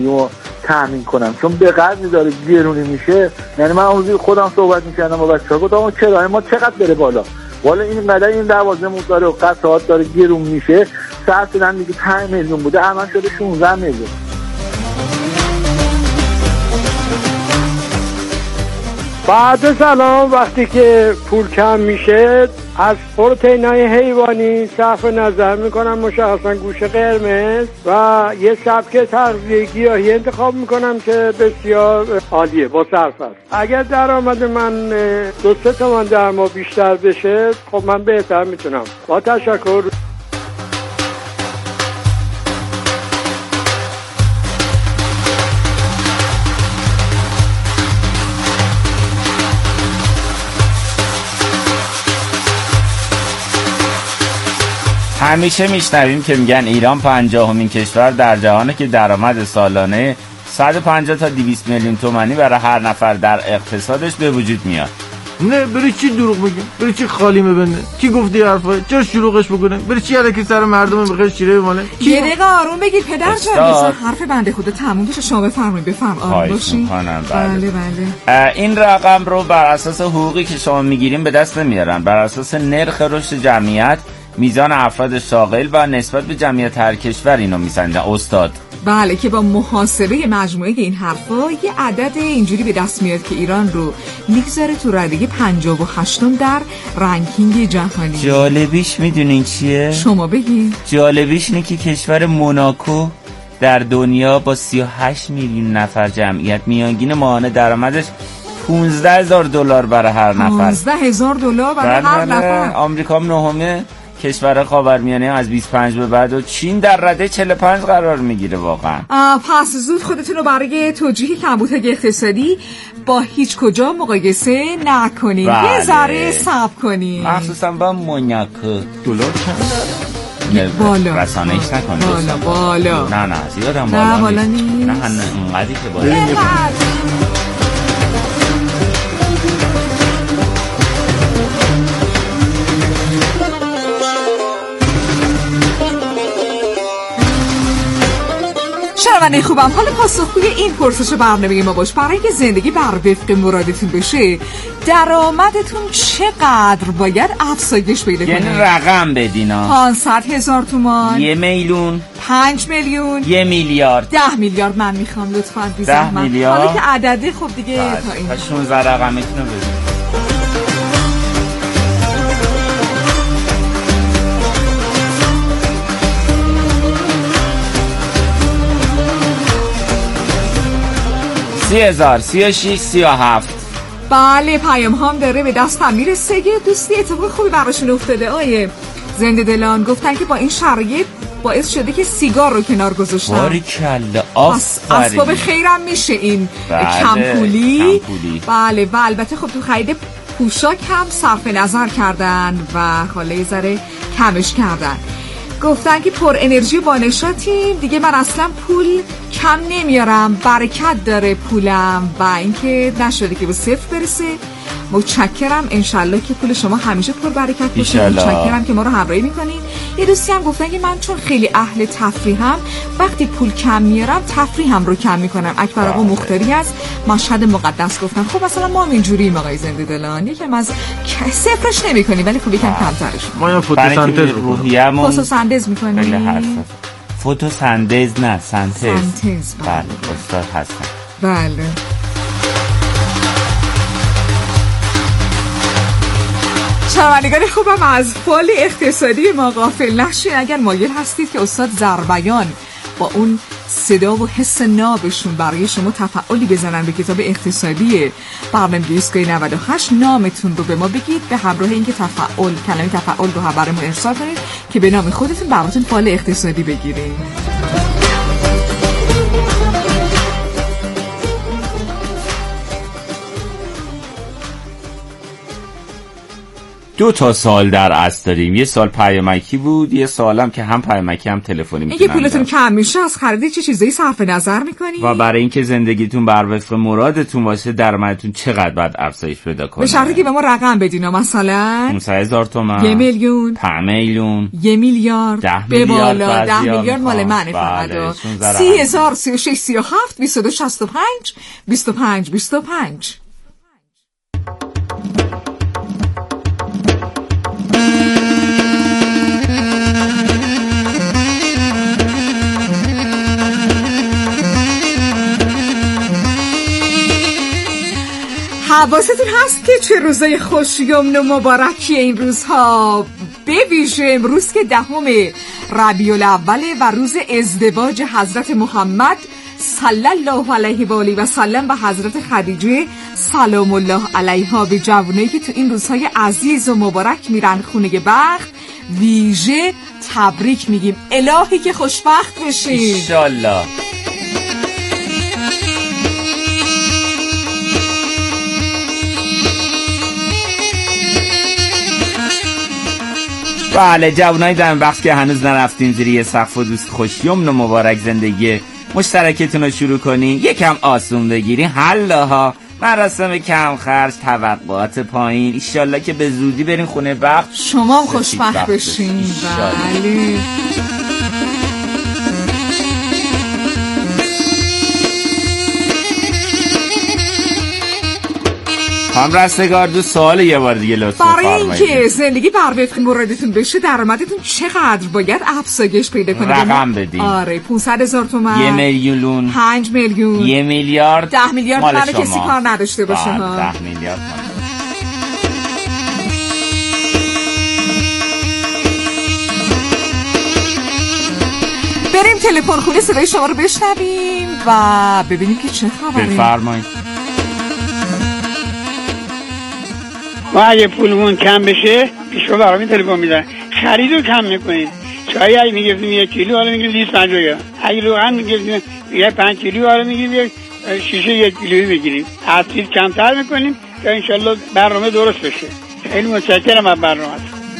و تامین کنم، چون به قدری داره گرونی میشه. یعنی من اون خودم صحبت میکردم با بچه‌ها، گفتم کرایه ما چقدر بره بالا، والا این قدر این لوازم داره و قطعات داره گرون میشه. ساعت دادن دیگه 5 میلیون بوده، الان شده 16 میلیون. بعد سلام، وقتی که پول کم میشه از پروتئینای حیوانی صرف نظر میکنم، مشخصا گوشت قرمز و یه سبک تغذیه گیاهی انتخاب میکنم که بسیار عالیه با صرف است. اگر درآمد من 2-3 تومن در ماه بیشتر بشه، خب من بهتر میتونم. با تشکر. همیشه میشنویم که میگن ایران 50مین کشور در جهانه که درآمد سالانه 150 تا 200 میلیون تومانی برای هر نفر در اقتصادش به وجود میاد. نه بری چی دروغ بگیم، بری چی خالی میبنده، کی گفتی حرفا، چرا شلوغش بکنه، بری چی الکی سر مردم بخیر شیره بماله. یه دقیقه آروم بگید پدر جان، بذار حرف بنده خدا تموم بشه، شما بفرمایید. بفرم آروم باشین. بله. این رقم رو بر اساس حقوقی که شما میگیریم به دست نمیارن، بر اساس نرخ رشد جمعیت، میزان افراد شاغل و نسبت به جمعیت هر کشور اینو میسنجن استاد. بله، که با محاسبه مجموعه این حرفا یه عدد اینجوری به دست میاد که ایران رو میگذاره تو رده 58م در رنکینگ جهانی. جالبیش میدونین چیه؟ شما بگین. جالبیش اینه که کشور موناکو در دنیا با 38 میلیون نفر جمعیت میانگین ماهانه درآمدش $15,000 برای هر نفر. $15,000 برای هر نفر. آمریکا نهمه کشور خاورمیانه از 25 به بعد و چین در رده 45 قرار میگیره واقعا. پس زود خودتون رو برای توجیه کمبودهای اقتصادی با هیچ کجا مقایسه نکنید. یه ذره صبر کنید، مخصوصا با موناکو. دلار چند؟ بالا رسانه‌ایش نکنید. بالا نه زیادم بالا نه بالا نیست. نه اونقدری که بالا. شنونده خوبم، حالا پاسخگوی این پرسش برنامه ما باش. برای که زندگی بر وفق مرادتون بشه، درآمدتون چقدر باید افزایش پیدا کنه؟ یعنی رقم بدینا. 500,000 تومان، 1 میلیون، 5 میلیون، 1 میلیارد، 10 میلیارد من میخوام لطفاً بی 10 زحمت. میلیارد. حالا که عدده خب دیگه تا این 16 رقمتون رو بدید. $30,000 36 37. بله، پیام هم داره به دستم میرسه. دوستی اتفاق خوبی براشون افتاده. آیه زنده دلان گفتن که با این شرایط باعث شده که سیگار رو کنار گذاشتن. باریکلا، آفرین. اسباب خیرم میشه این. کمپولی. بله و البته خب تو خرید پوشاک هم صرف نظر کردن و حالا یه ذره کمش کردن. گفتن که پر انرژی و بانشاتیم دیگه، من اصلا پول کم نمیارم، برکت داره پولم و اینکه نشده که به صفر برسه. متشکرم، انشالله که پول شما همیشه پر برکت باشه. متشکرم که ما رو همراهی میکنین. یه دوستی هم گفتن که من چون خیلی اهل تفریحم، وقتی پول کم میارم تفریحم رو کم میکنم. اکبر آقا مختاری از مشهد مقدس گفتن خب مثلا ما هم اینجوریم آقای زنده دلان، یکم از صفرش نمیکنیم ولی خب یکم کمترش ما یا فوتوسنتز روحیه‌مون فوتوسنتز میکنیم. فوتوسنتز نه سنتز. بله استاد هستن. بله شنوندگان خوبم، از فال اقتصادی ما غافل نشین. اگر مایل هستید که استاد زربیان با اون صدا و حس نابشون برای شما تفعالی بزنن به کتاب اقتصادی برنامه ایستگاه 98، نامتون رو به ما بگید، به همراه اینکه تفعال، کلمه تفعال رو برامون ارسال کنید که به نام خودتون براتون فال اقتصادی بگیرید. 2 تا سال در اصل داریم. یه سال پیامکی بود، یه سالم که هم پیامکی هم تلفنی میتونم. اگه پولتون کم میشه از خرید چه چیزایی صرف نظر میکنید؟ و برای اینکه زندگیتون بر وفق مرادتون باشه درآمدتون چقدر باید افزایش پیدا کنه؟ به شرطی که به ما رقم بدین، مثلا 500,000 تومان، 1 میلیون، 5 میلیون، 1 میلیارد، 10 به میلیارد، بالا 10 میلیارد مال منه فقط. 30,000 36 37 22 65 25 25. حواستون هست که چه روزای خوشیمن و مبارکی این روزها، به ویژه امروز که 10 ربیع الاول و روز ازدواج حضرت محمد صلی الله علیه و آله و سلم و حضرت خدیجه سلام الله علیها، به جوانایی که تو این روزهای عزیز و مبارک میرن خونه بخت ویژه تبریک میگیم. الهی که خوشبخت بشین ان شاء الله. بله جوانای دم بخش که هنوز نرفتین زیر یه سقف و دوست خوشیمن و مبارک زندگی مشترکتون رو شروع کنین، یکم آسون بگیرین، حلاها مراسم کم خرج، توقعات پایین، ایشالله که به زودی برین خونه بخت شما هم خوشبخت بشین. بله هم رستگار دو سوال یه بار دیگه لطفا برای اینکه زندگی بر وفق مرادتون بشه درآمدتون چقدر باید افزایش پیدا کنه؟ رقم بدین. آره 500,000 تومان، 1 میلیون، 5 میلیون، 1 میلیارد، 10 میلیارد مال کسی کار نداشته باشه ها. 10 میلیارد بریم تلفن خونه صدای شما رو بشنویم و ببینیم که چه خبره. بفرمایید. ما اگه پولمون کم بشه پیشو برامون تلفن میدن، خریدو کم میکنید. چای اگه میگفتیم 1 کیلو حالا میگیم 250 گرم، اگه روغن میگفتیم یه 5 کیلو حالا میگیم یک شیشه 1 کیلویی بگیریم. اصیل کمتر میکنیم تا انشالله برنامه درست بشه. خیلی متشکرم از برنامه.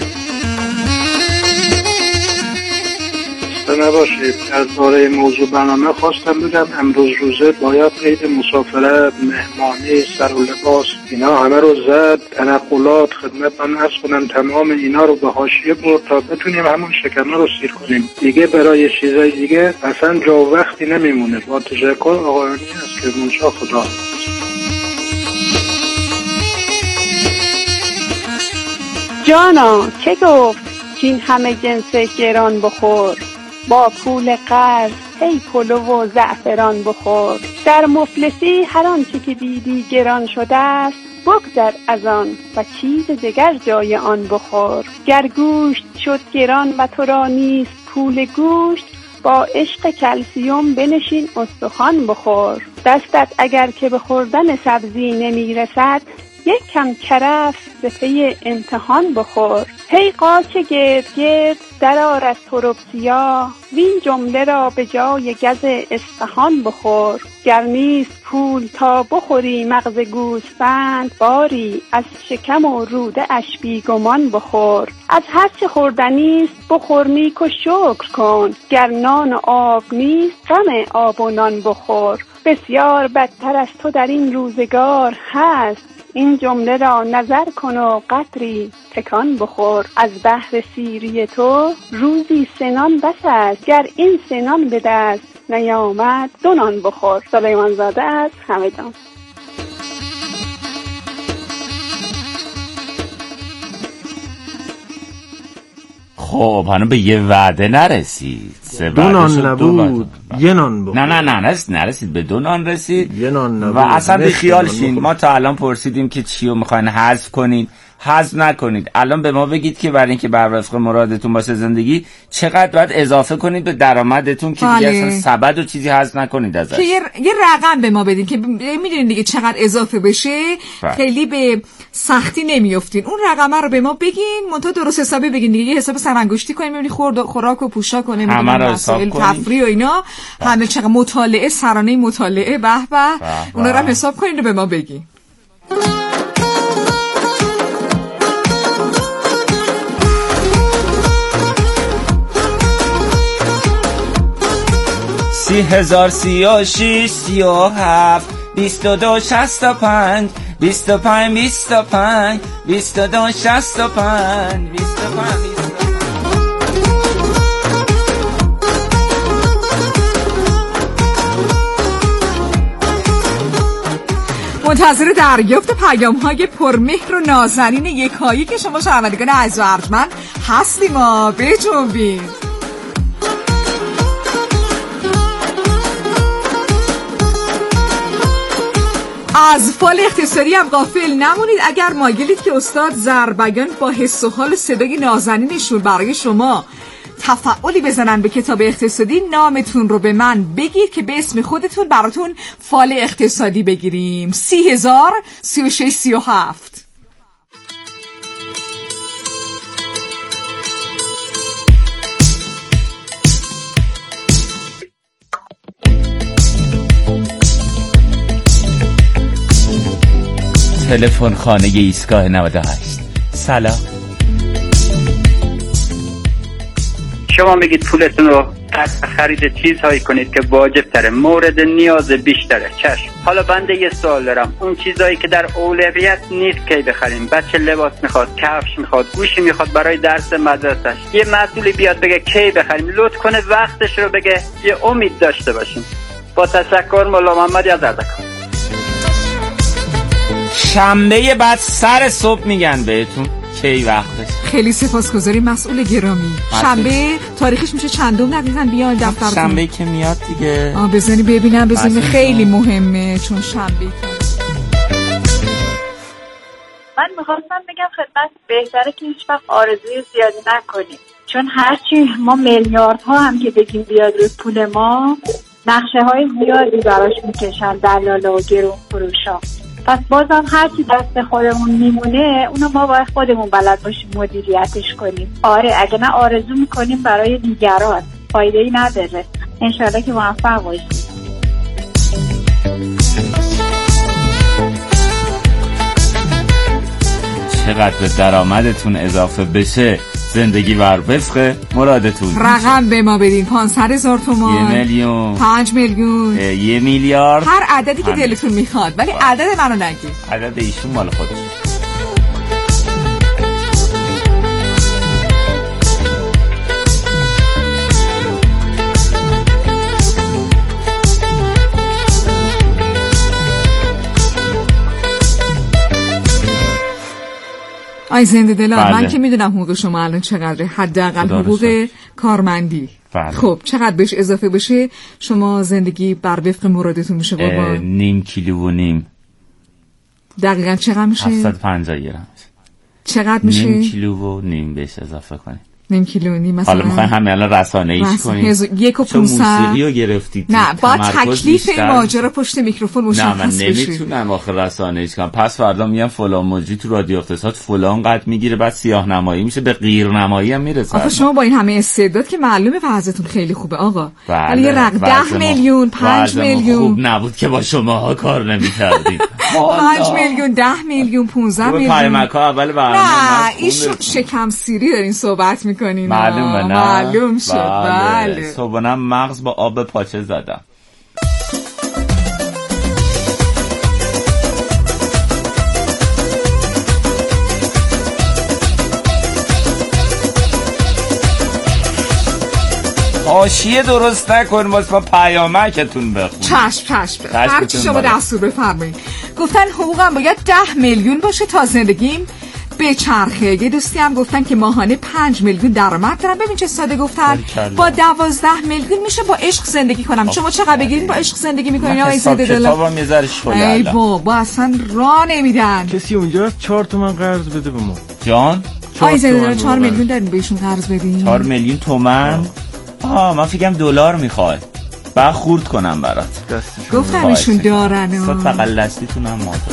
نباشید. از باره موضوع برنامه خواستم بگم امروز روزه باید قید مسافرت، مهمانی، سر و لباس اینا همه رو زد، تنقلات خدمت من عرض کنم تمام اینا رو به حاشیه برد تا بتونیم همون شکمه رو سیر کنیم. دیگه برای چیزای دیگه اصلا جا و وقتی نمیمونه. با تشکر آقایانی از کرمانشاه. خدا جانا که گفت که این همه جنس گران بخور، با پول قرض هی پلو و زعفران بخور. در مفلسی هر آنچه که دیدی گران شده است بگذر از آن و چیز دگر جای آن بخور. گر گوشت شد گران و تو را نیست پول گوشت، با عشق کلسیوم بنشین استخوان بخور. دستت اگر که به خوردن سبزی نمیرسد یک کم کرفس به پی امتحان بخور. هی قاچ گرد گرد درآر از ترب سیاه، وین جمله را به جای گز اصفهان بخور. گر نیست پول تا بخوری مغز گوسفند، باری از شکم و روده اش بیگمان بخور. از هر چه خوردنیست بخور نیک و شکر کن، گر نان و آب نیست غم آب و نان بخور. بسیار بدتر از تو در این روزگار هست، این جمله را نظر کن و قدری تکان بخور. از بحر سیری تو روزی سنان بس است، گر این سنان به دست نیامد دو نان بخور. سلیمان زاده از همدان. خب هنو به یه وعده نرسید. 2 نان نبود 1 نان بود. نه نرسید به 2 نان رسید. 1 نان نبود. و اصلا بی خیال شین. ما تا الان پرسیدیم که چیو میخواین حذف کنین، حذف نکنید. الان به ما بگید که برای اینکه بر وفق مرادتون باشه زندگی چقدر باید اضافه کنید به درآمدتون که دیگه اصلا سبد و چیزی حذف نکنید ازش. که یه رقم به ما بدین که میدونین دیگه چقدر اضافه بشه. خیلی به سختی نمیافتین. اون رقمه رو به ما بگین، منتها درست حسابی بگین دیگه. یه حساب سرانگشتی کنیم ببینید خورد و خوراک و پوشاک و نمیدونم مسائل تفریح و اینا همه چقدر مطالعه، سرانه مطالعه به اونا رو حساب کنین و به ما بگین. 30,036 37 22 65 25 25 22 65 25. منتظر دریافت پیام‌های پرمهر و نازنین یکایی که شما شنوندگان عزیز و ارجمند هستیم. بجنبید. از فال اقتصادی هم غافل نمونید. اگر مایلید که استاد زربیان با حس و حال صدای نازنینشون برای شما تفعالی بزنن به کتاب اقتصادی، نامتون رو به من بگید که به اسم خودتون براتون فال اقتصادی بگیریم. 30,036 37. تلفن خانه ایستگاه 98. سلام. شما میگید پولتون رو از خرید چیزهایی کنید که واجب تره، مورد نیاز بیشتره. چشم. حالا بنده یه سوال دارم. اون چیزهایی که در اولویت نیست کی بخریم؟ بچه لباس میخواد، کفش میخواد، گوشی میخواد برای درس مدرسش. یه مسئولی بیاد بگه کی بخریم، لطف کنه وقتش رو بگه، یه امید داشته باشیم. با تشکر. مولا محمد از اردکان. شنبه بعد سر صبح میگن بهتون کی وقتش. خیلی سپاسگزاریم مسئول گرامی. شنبه تاریخش میشه چندم دقیقاً؟ بیان دفترتون. شنبه که میاد دیگه. بزنی ببینم. بزنی خیلی مهمه چون شنبه. من میخواستم بگم خدمت بهتره که هیچ وقت آرزوی زیادی نکنیم، چون هرچی ما میلیاردها هم که بگیم بیاد روی پول ما، نقشه های زیادی براش میکشن دلالا و گرون فروشا. پس بازم هرچی دست خودمون میمونه اونو ما باید خودمون بلد باشیم مدیریتش کنیم. آره اگه نه آرزو میکنیم برای دیگران، فایده‌ای نداره. انشالله که موفق باشیم. چقدر به درآمدتون اضافه بشه زندگی وربسخه مرادتون. رقم به ما بدین. 500,000 تومان، 1 میلیون، 5 میلیون، 1 میلیارد، هر عددی که دلتون میخواد، ولی عدد منو نگید. عدد ایشون مال خودش. آی زنده دلم. من که میدونم حقوق شما الان چقدره، حداقل حقوق کارمندی. خب چقدر بهش اضافه بشه شما زندگی بر وفق مرادتون میشه قربان؟ 0.5 کیلو و نیم. دقیقاً چقدر میشه؟ 750 گرم. چقدر میشه؟ 0.5 کیلو و نیم بهش اضافه کنید. 0.5 کیلو و نیم مثلا. حالا میخواین همین الان رسانه‌ایش کنید. 1.500. موسیقی رو گرفتید. نه با تکلیف این ماجرا پشت میکروفون مشخص بشه. نه من نمیتونم آخه رسانه‌ایش کنم. پس فردا میگم فلان موجی تو رادیو اقتصاد فلان قد میگیره، بعد سیاه نمایی میشه، به غیرنمایی هم میرسه. آخه شما با این همه استعداد که معلومه وضعیتون خیلی خوبه آقا. ولی یه رقم 10 میلیون، 5 میلیون خوب نبود که با شماها کار نمی‌کردیم. 5 میلیون، 10 میلیون، 15 میلیون. پیامک‌ها اول برنامه. نه ایشون شکم سیری دارین صحبت می‌کنین. معلومه. نه معلوم شد. بله. صبحانه مغز با آب پاچه زدم. حاشیه درست نکن واسه ما پیامکتون بخون. چشم. هرچی شما دستور بفرمایید. گفتن حقوقم باید 10 میلیون باشه تا زندگیم به چرخه. یه دوستی هم گفتن که ماهانه 5 میلیون درآمد دارم. ببین چه ساده گفتن. با 12 میلیون میشه با عشق زندگی کنم. شما چقدر بگیرین با عشق زندگی میکنین آقای زنده دلم؟ کتابم یه ذره شغله. ای بابا اصلا راه نمیدن. کسی اونجا 4 تومن قرض بده به ما. جان آقای زنده دلم 4 میلیون دارین بهشون قرض بدین؟ 4 میلیون تومان. من فکرم دلار میخوای. بعد خورد کنم برات. گفتم ایشون دارن. صد بغل دستیتون هم ماده.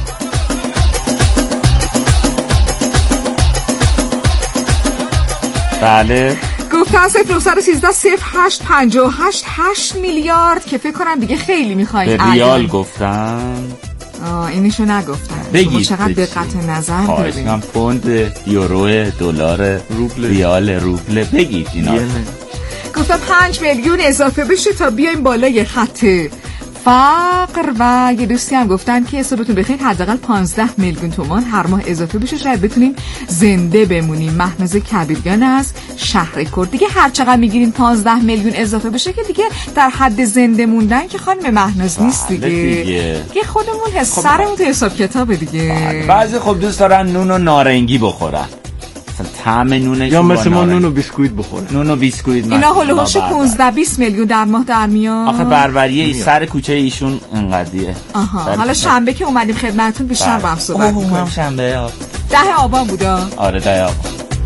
بله گفتن 0913 0858 8 میلیارد که فکر کنم دیگه خیلی میخواین. به ریال گفتن. اینشو نگفتن. بگید چقدر دقت نظر دارین. هم پوند، یورو، دلار، روبل، ریال، روبل. بگید اینا. گفتم 5 میلیون اضافه بشه تا بیایم بالای خط فقر. و یه دوستی هم گفتن که صبحتون بخیر، حداقل 15 میلیون تومان هر ماه اضافه بشه شاید بتونیم زنده بمونیم. مهناز کبیریان از شهرکرد. دیگه هر چقدر میگیریم 15 میلیون اضافه بشه که دیگه در حد زنده موندن که خانم مهناز نیست دیگه خودمون سرمون تو حساب کتابه دیگه. بعضی خب دوست دارن نون و نارنگی بخورن، طعم نونش یا مثل ما نون و بیسکویت بخوره. نون و بیسکویت اینا هولوش 15-20 میلیون در ماه در میاد. آخه بربریه سر کوچه ایشون اینقدیه. حالا شنبه که اومدیم خدمتتون بیشتر با هم صحبت می‌کنیم. شنبه 10 آبان بودا. آره 10 آبان.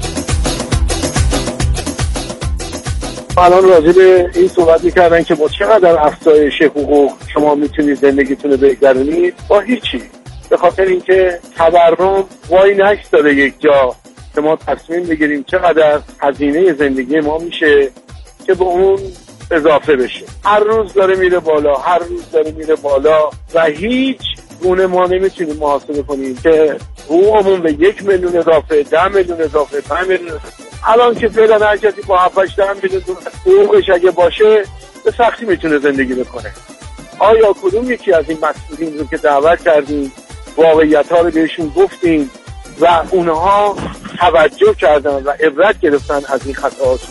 الان راجع به این صحبت می‌کردن که با چقدر افزایش حقوق شما میتونید زندگیتون رو بگذرونید. با هیچی. به خاطر اینکه تورم وای نایستاده یک جا که ما تصمیم بگیریم چقدر هزینه زندگی ما میشه که به اون اضافه بشه. هر روز داره میره بالا و هیچ گونه ما نمیتونیم محاسبه کنیم که حقوقمون به 1 میلیون اضافه، 10 میلیون اضافه، 5 میلیون اضافه. الان که فعلا هر کسی با 7-8 میلیون حقوقش اگه باشه به سختی میتونه زندگی بکنه. آیا کدوم یکی از این مسئولین رو که دعوت کردیم واقعیت‌ها رو بهشون گفتیم و اونها توجه کردن و عبرت گرفتن از این خطاهاشون؟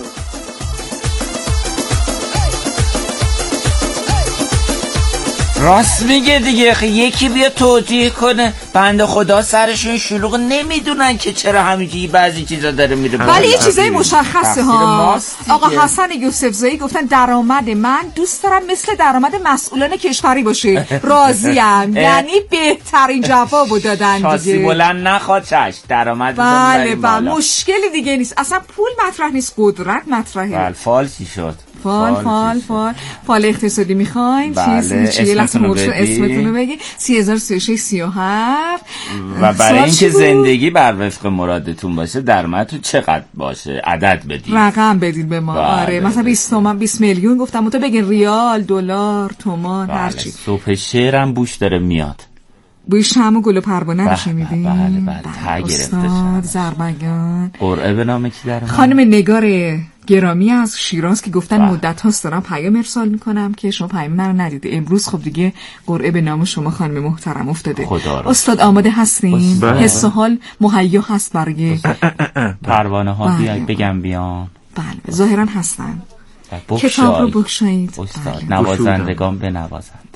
راست میگه دیگه. یکی بیا توجیه کنه. بنده خدا سرشون شلوغ، نمیدونن که چرا همینجوری بعضی چیزا داره میره. ولی یه چیزای مشخصه ها. آقا حسن یوسفزایی گفتن درآمد من دوست دارم مثل درآمد مسئولان کشوری باشه. راضیم. یعنی بهترین جوابو دادن دیگه. شاسی بلند نخواد چش درآمد بله مشکلی دیگه نیست. اصلا پول مطرح نیست، قدرت مطرحه. بله فال چی شد؟ فال اقتصادی میخواین؟ چیه لحظه اسمتون رو بگی. 303637. و برای اینکه زندگی بر وفق مرادتون باشه درآمدتون چقدر باشه عدد بدید، رقم بدید به ما. آره مثلا 20 میلیون گفتم تو بگین ریال، دلار، تومان، هرچی. صبح شعرم بوش داره میاد. بوی شمع و گل و پروانه رو شنیدین؟ بله ته گرفته. استاد زربگان قرعه به نام کی در خانم نگار گرامی از شیراز که گفتن مدت هاست دارم پیام ارسال میکنم که شما پیام من ندیده. امروز خب دیگه قرعه به نام شما خانم محترم افتاده. استاد آماده هستین؟ حس و حال مهیا هست برای پروانه ها بیاید بگم بیان؟ بله ظاهرا هستن. کتاب رو بگشایید. استاد نوازندگان بنوازند.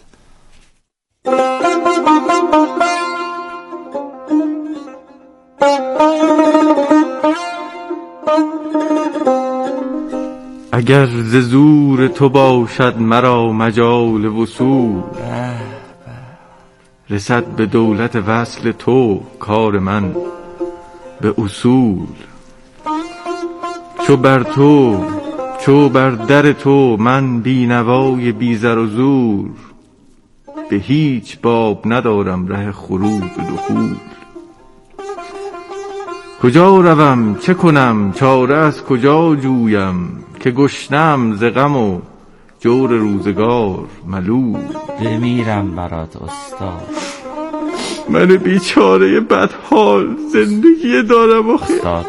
اگر ز زور تو باشد مرا مجال وصول، رسد به دولت وصل تو کار من به اصول. چو بر در تو من بینوای بیزر و زور، به هیچ باب ندارم ره خروج و دخول. کجا روم چه کنم چاره از کجا جویم، که گشنم ز غم و جور روزگار ملول. بمیرم برات استاد، من بیچاره بدحال زندگی دارم استاد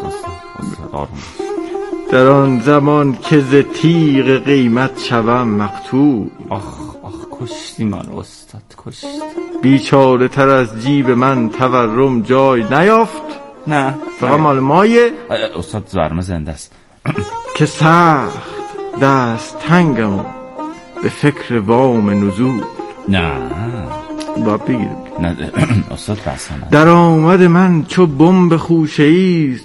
در آن زمان که ز تیغ قیمت شوم مقتول. آخ کشتی من استاد، کشتی. بیچاره تر از جیب من تورم جای نیافت. نه فقط مال مایه. استاد زرمه زنده است که سخت دست تنگم به فکر وام نزول. نه باید بگیرم. نه استاد بسانه. در آمد من چو بمب خوشه ایست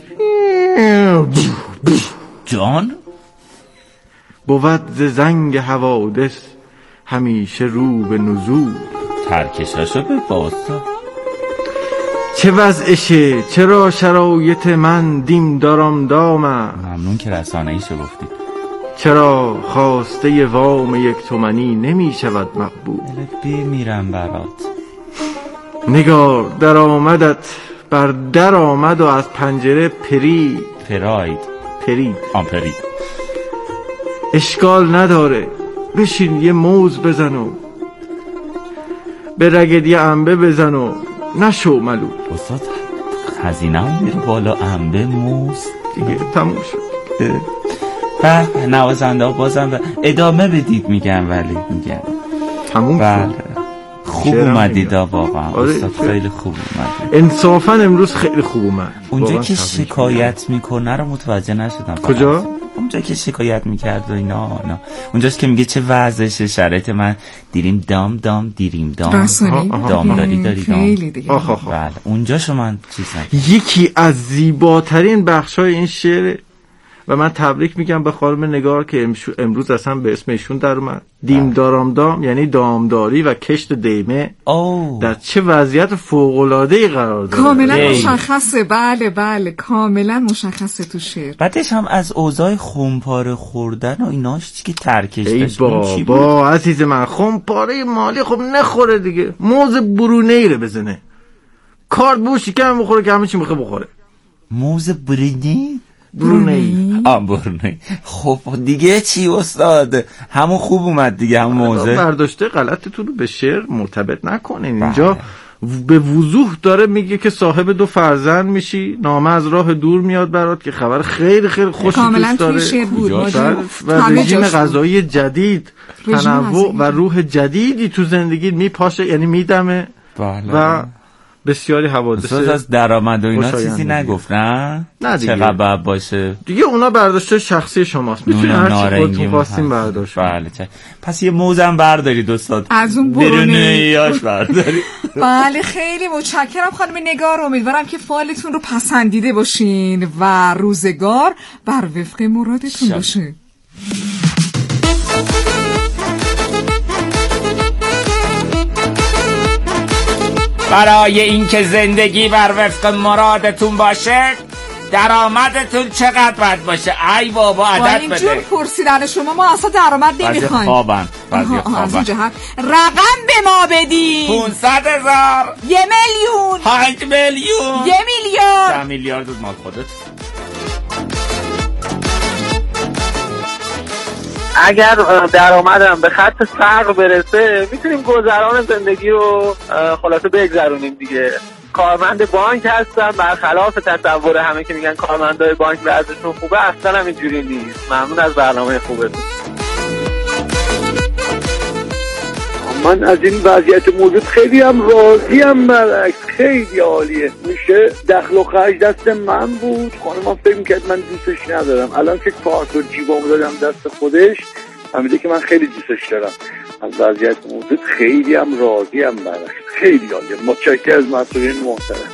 جان، بود ز زنگ حوادث همیشه رو به نزول. ترکشاشو به باستا. چه وضعشه چرا شرایط من دیم دارم دامه. ممنون که رسانه ایشو گفتید. چرا خواسته وام 1 تومانی نمی شود مقبول. بمیرم برات. نگار در آمدت بر در آمد و از پنجره پرید. اشکال نداره بشین یه موز بزن و به رگت یه انبه بزن و نشو ملول. استاد خزینه هم میره بالا، انبه موز دیگه تموم شد. نوازنده ها بازم ادامه بدید میگن، ولی میگن تموم بله. خوب اومدید واقعا. استاد خیلی خوب اومدید. انصافا امروز خیلی خوب اومد. اونجا که شکایت میکنه رو متوجه نشدم. کجا؟ اونجا که شکایت میکرد و اینا اونجاست که میگه چه وضعشه شرایط من دیریم دام دام دیریم دام دام داری خیلی دیگه. بله اونجا شما چیز یکی از زیباترین بخشای این شعر و من تبریک میگم به خانم نگار که امروز اصلا به اسم ایشون در اومد. دیم دارم دام یعنی دامداری و کشت دیمه در چه وضعیت فوق‌العاده‌ای قرار داره. کاملا مشخصه. بله کاملا مشخصه تو شعر. بعدش هم از اوضاع خمپاره خوردن و ایناش چی که ترکش داشت. ای بابا عزیز من، خمپاره مالی خب نخوره دیگه، موز برونه‌ای رو بزنه، کارت بو شکم بخوره که همه چی میخواد بخوره. موز برونه‌ای برونه‌ای. خب دیگه چی استاد؟ همون خوب اومد دیگه، همون موزه. برداشته غلطتون رو به شعر مرتبط نکنین. اینجا به وضوح داره میگه که صاحب 2 فرزند میشی، نامه از راه دور میاد برات که خبر خیلی خیلی خوشی توش داره و رژیم غذایی جدید، تنوع و روح جدیدی تو زندگی میپاشه، یعنی میدمه و بسیاری حوادث. از درآمد و اینا چیزی نگفت نه چقدر باشه دیگه، اونا برداشته شخصی شماست، میتونی هر چی خودتون خواستین برداشت. بله پس یه موزم بردارید استاد، از اون برونه‌ایاش بردارید. بله خیلی متشکرم خانم نگار. امیدوارم که فالتون رو پسندیده باشین و روزگار بر وفق مرادتون باشه. برای اینکه زندگی بر وفق مرادتون باشه درآمدتون چقدر باید باشه؟ ای بابا عدد بده. اینجور پرسیدن شما ما اصلا درآمد نمیخوایم. بعضی خوابن. رقم به ما بدین. 500,000 1 میلیون 5 میلیون 1 میلیارد 10 میلیارد مال خودت. اگر درآمدم به خط فقر برسه میتونیم گذران زندگی رو خلاصه بگذرونیم دیگه. کارمند بانک هستم، برخلاف تصور همه که میگن کارمندای بانک وضعشون خوبه، اصلا هم اینجوری نیست. ممنون از برنامه خوبتون. من از این وضعیت موجود خیلی هم راضیم، برعکس خیلی عالیه. میشه دخل و خرج دست من بود، خانمم فکر میکرد من دوستش ندارم، الان که کارت و جیبام دادم دست خودش فهمیده که من خیلی دوستش دارم. از وضعیت موجود خیلی هم راضیم، برعکس خیلی عالیه. متشکرم از مسئولین محترم.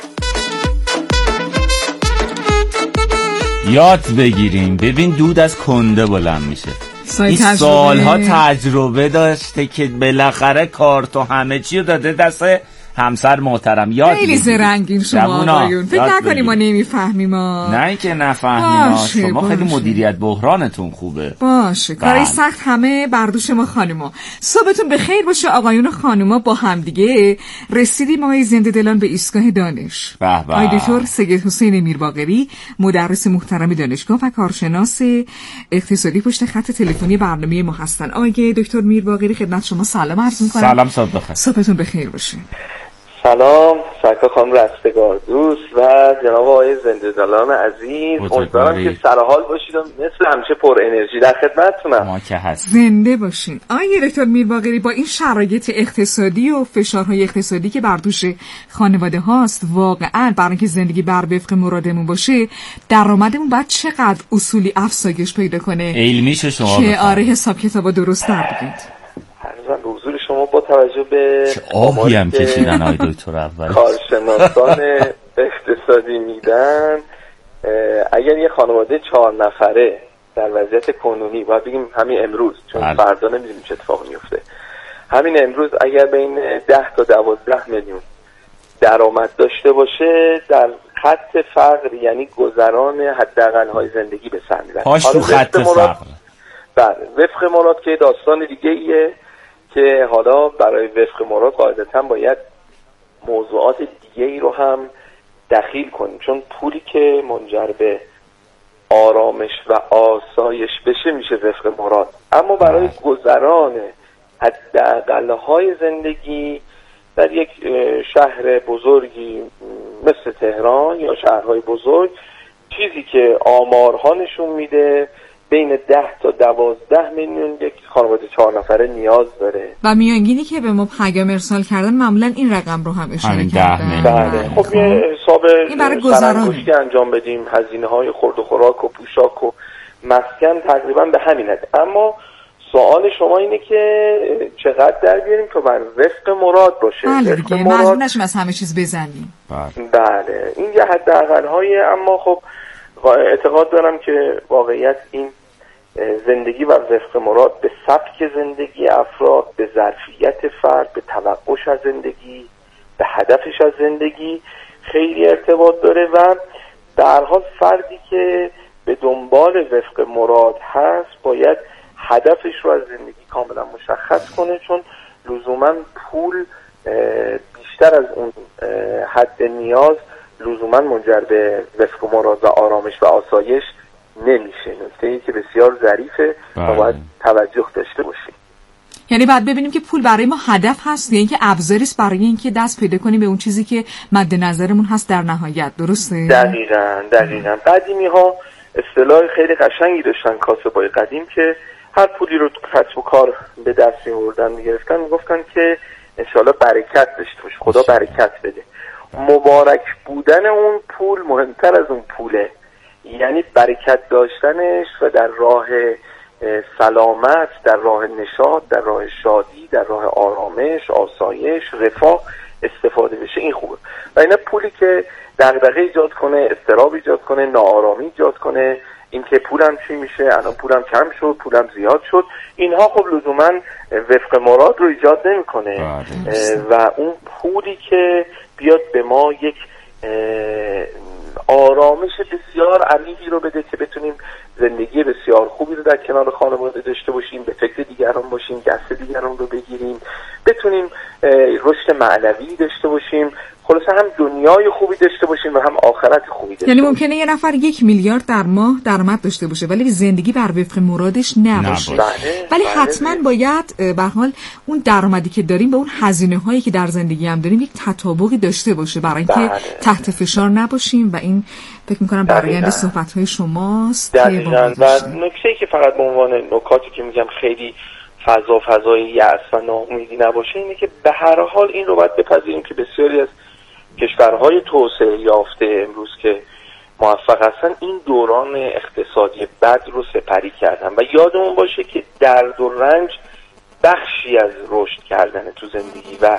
یاد بگیریم. ببین دود از کنده بلند میشه. این سالها تجربه داشته که بالاخره کارت و همه چی رو داده دست همسر محترم. یاد خیلی زرنگین شما آقایون، فکر نکنیم ما نمیفهمیم. نه اینکه نفهمیم، شما خیلی مدیریت بحرانتون خوبه. باشه کاری سخت همه بر دوش ما خانوما. صبحتون بخیر باشه آقایون و خانوما. با هم دیگه رسیدیم آقای زنده دلان به ایستگاه دانش. آقای دکتر سید حسین میرباقری، مدرس محترم دانشگاه و کارشناس اقتصادی پشت خط تلفنی برنامه ما هستن. آقای دکتر میرباقری خدمت شما سلام عرض می‌کنم. سلام صبح بخیر. صبحتون بخیر باشه. سلام سرکار خانم رستگار دوست و جناب آقای زنده دلان عزیز، امیدوارم که سرحال باشید و مثل همیشه پر انرژی در خدمتتونم. ما که هست. زنده باشین. آقای دکتر میرباقری، با این شرایط اقتصادی و فشارهای اقتصادی که بر دوش خانواده هاست، واقعا برای اینکه زندگی بر وفق مرادمون باشه درآمدمون باید چقدر اصولی افزایش پیدا کنه؟ علمیشه شما که آره حساب کتابا درست در بگید. حضور شما با توجه به چه آهی هم کشیدن آقای دکتر اول کارشناسان اقتصادی میدن، اگر یه خانواده 4 نفره در وضعیت کنونی، باید بگیم همین امروز، چون فردا نمیدونیم چه اتفاقی میفته، همین امروز اگر بین 10 تا 12 میلیون درآمد داشته باشه، در خط فقر یعنی گذران حداقل های زندگی به سر میبره. پاش تو خط فقر. بله وفق مراد که داستان دیگه ایه که حالا برای وفق مراد قاعدتا باید موضوعات دیگه ای رو هم دخیل کنیم، چون پولی که منجر به آرامش و آسایش بشه میشه وفق مراد. اما برای گذران حداقل‌های زندگی در یک شهر بزرگی مثل تهران یا شهرهای بزرگ، چیزی که آمارها نشون میده بین 10 تا 12 میلیون یک خانواده 4 نفره نیاز داره و میانگینی که به ما پیام ارسال کردن معمولا این رقم رو هم اشاره کردن. بله. خب یه حساب سرانگشتی انجام بدیم، هزینه‌های خورد و خوراک و پوشاک و مسکن تقریبا به همین حد. اما سوال شما اینه که چقدر در بیاریم تا بر وفق مراد باشه. بله دیگه مجبور نشیم از همه چیز بزنیم. بله این یه حداقل‌های، اما خب اعتقاد دارم که واقعیت این زندگی و وفق مراد به سبک زندگی افراد، به ظرفیت فرد، به توقعش از زندگی، به هدفش از زندگی خیلی ارتباط داره و در حال فردی که به دنبال وفق مراد هست باید هدفش رو از زندگی کاملا مشخص کنه، چون لزوما پول بیشتر از اون حد نیاز لزوما منجر به وفق مراد و آرامش و آسایش نمیشه. نکته‌ای که بسیار ظریفه و باید توجه داشته باشیم. یعنی باید ببینیم که پول برای ما هدف هست یا اینکه ابزاری است برای اینکه دست پیدا کنیم به اون چیزی که مد نظرمون هست در نهایت. درسته؟ دقیقاً. قدیمی‌ها اصطلاح خیلی قشنگی داشتن کاسبای قدیم که هر پولی رو تو کسب و کار به دست می‌آوردن می‌گرفتن میگفتن که انشالله برکت داشته باشه، خدا برکت بده. مبارک بودن اون پول مهمتر از اون پوله، یعنی برکت داشتنش و در راه سلامت، در راه نشاط، در راه شادی، در راه آرامش، آسایش، رفاه استفاده بشه، این خوبه. و اینا پولی که دغدغه ایجاد کنه، اضطراب ایجاد کنه، ناآرامی ایجاد کنه، این که پولم چی میشه، الان پولم کم شد، پولم زیاد شد، اینها خب لزوما وفق مراد رو ایجاد نمیکنه و اون پولی که بیاد به ما یک آرامش بسیار عمیقی رو بده که بتونیم زندگی بسیار خوبی رو در کنار خانواده داشته باشیم، به فکر دیگران باشیم، دست دیگران رو بگیریم، بتونیم رشد معنوی داشته باشیم، خلاصه هم دنیای خوبی داشته باشیم و هم آخرت خوبی داشته باشیم. یعنی ممکنه یه نفر 1 میلیارد در ماه درآمد داشته باشه ولی زندگی بر وفق مرادش نباشه. ولی حتما باید به هر حال اون درآمدی که داریم به اون هزینه‌هایی که در زندگی هم داریم یک تطابقی داشته باشه برای اینکه تحت فشار نباشیم و این فکر می‌کنم برآینده صحبت‌های شماست. دقیقاً. و نکته‌ای که فقط به عنوان نکاتی که میگم خیلی فضای یأس و ناامیدی نباشه اینه که به هر حال این رو باید بپذیریم که بسیاری از کشورهای توسعه یافته امروز که موفق هستن این دوران اقتصادی بد رو سپری کردن و یادمون باشه که درد و رنج بخشی از رشد کردن تو زندگی و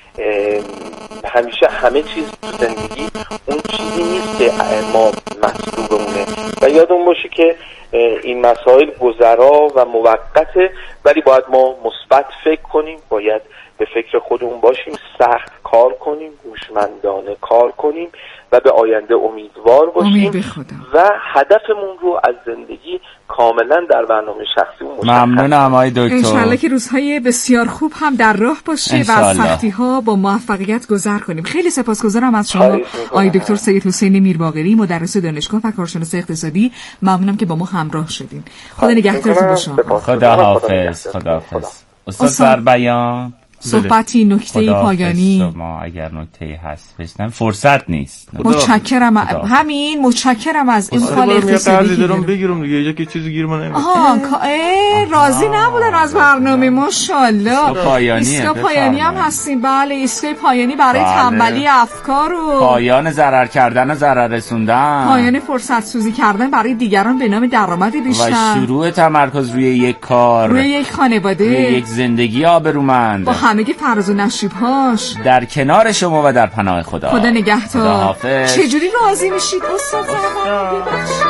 همیشه همه چیز تو زندگی اون چیزی نیست که ما مطلوبمونه و یادمون باشه که این مسائل گذرا و موقته، ولی باید ما مثبت فکر کنیم، باید به فکر خودمون باشیم، سخت کار کنیم، هوشمندانه کار کنیم و به آینده امیدوار باشیم و هدفمون رو از زندگی کاملا در برنامه شخصیمون مشخص. ممنونم آقای دکتر. انشالله که روزهای بسیار خوب هم در راه باشه و از سختی‌ها با موفقیت گذر کنیم. خیلی سپاسگزارم از شما آقای دکتر سید حسین میرباقری، مدرس دانشگاه و کارشناس اقتصادی. ممنونم که با ما همراه شدین. خدا نگهدارتون باشه. خدا حافظ. استاد بربیان صحبتی نکته پایانی شما اگر نکته هست بشنم فرصت نیست. متشکرم. همین متشکرم از این حال اقتصادی دارم بگیرم دیگه یکی چیزی گیر من راضی نبودن از برنامه. ماشاءالله ایستگاه پایانی هم هستیم. بله ایستگاه پایانی برای تنبلی افکار و پایان ضرر کردن و ضرر رسوندن، پایان فرصت سوزی کردن برای دیگران به نام درآمد بیشتر و شروع تمرکز روی یک کار، روی یک خانواده، روی یک زندگی آبرومند با همگی فراز و نشیب‌هاش در کنار شما و در پناه خدا. خدا نگهدار. چجوری راضی میشید استاد زمان؟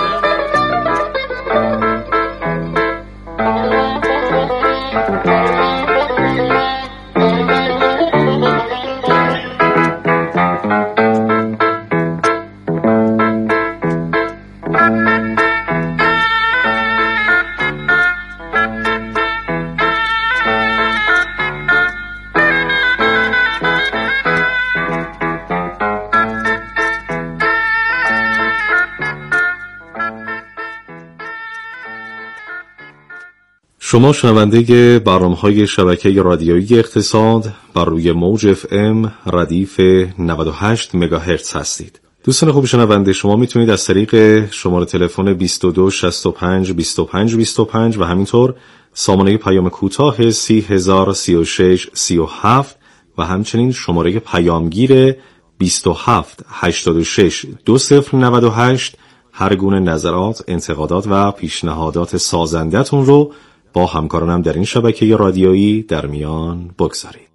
شما شنونده برنامه‌های شبکه رادیویی اقتصاد بر روی موج FM ردیف 98 مگاهرتز هستید. دوستان خوب شنونده، شما میتونید از طریق شماره تلفن 22 65 25 25 و همینطور سامانه پیام کوتاه 3036 37 و همچنین شماره پیامگیر 27 86 2098 هر گونه نظرات، انتقادات و پیشنهادات سازنده‌تون رو با همکارانم در این شبکه رادیویی در میان بگذارید.